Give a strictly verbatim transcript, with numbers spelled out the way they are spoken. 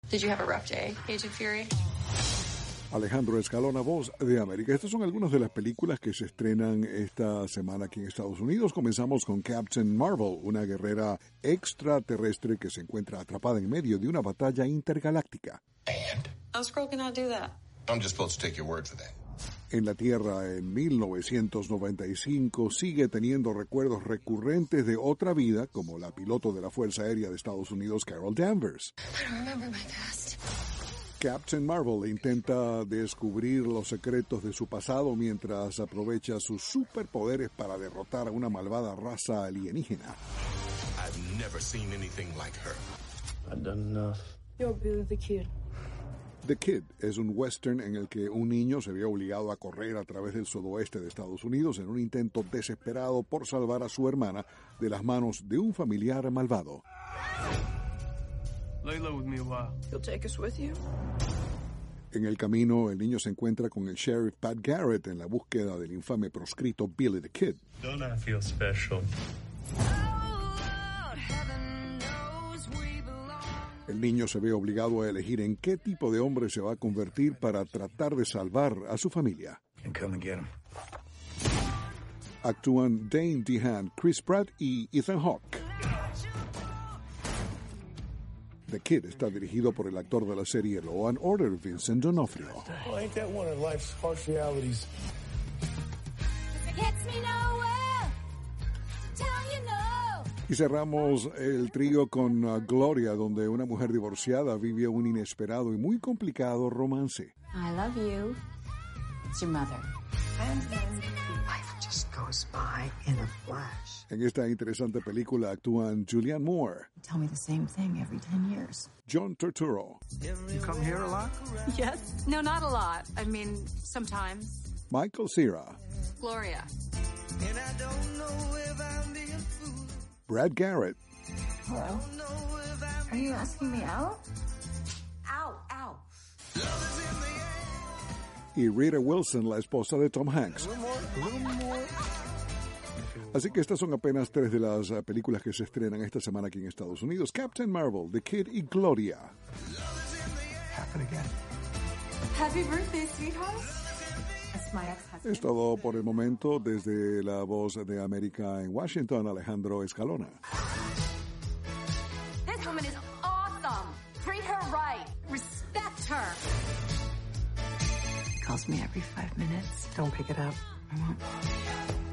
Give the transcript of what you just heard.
Did you have a rough day, Agent Fury? Alejandro Escalona, Voz de América. Estas son algunas de las películas que se estrenan esta semana aquí en Estados Unidos. Comenzamos con Captain Marvel, una guerrera extraterrestre que se encuentra atrapada en medio de una batalla intergaláctica. And? How Skrull cannot do that? I'm just supposed to take your word for that. En la Tierra, en mil novecientos noventa y cinco, sigue teniendo recuerdos recurrentes de otra vida, como la piloto de la Fuerza Aérea de Estados Unidos, Carol Danvers. I don't remember my past. Captain Marvel intenta descubrir los secretos de su pasado mientras aprovecha sus superpoderes para derrotar a una malvada raza alienígena. I've never seen anything like her. I've done enough. You're Billy the Kid. The Kid es un western en el que un niño se ve obligado a correr a través del sudoeste de Estados Unidos en un intento desesperado por salvar a su hermana de las manos de un familiar malvado. Lay low with me a while. You'll take us with you? En el camino, el niño se encuentra con el sheriff Pat Garrett en la búsqueda del infame proscrito Billy the Kid. Don't I feel special? El niño se ve obligado a elegir en qué tipo de hombre se va a convertir para tratar de salvar a su familia. And come and get him. Actúan Dane DeHaan, Chris Pratt y Ethan Hawke. The Kid está dirigido por el actor de la serie Law and Order, Vincent D'Onofrio. Well, ain't that one of life's harsh realities? Y cerramos el trío con uh, Gloria, donde una mujer divorciada vive un inesperado y muy complicado romance. I love you. It's your mother. Life just goes by in a flash. En esta interesante película actúan Julianne Moore, Tell me the same thing every ten years. John Turturro, You come here a lot? Yes. No, not a lot. I mean, sometimes. Michael Cera, Gloria. Brad Garrett Hello? Are you asking me out? Ow, ow. y Rita Wilson, la esposa de Tom Hanks. Así que estas son apenas tres de las uh, películas que se estrenan esta semana aquí en Estados Unidos. Captain Marvel, The Kid y Gloria. Happen again. Happy birthday, sweetheart. That's my ex-husband. Es todo por el momento. Desde La Voz de América en Washington, Alejandro Escalona. This woman is awesome. Treat her right. Respect her. He calls me every five minutes. Don't pick it up. I won't.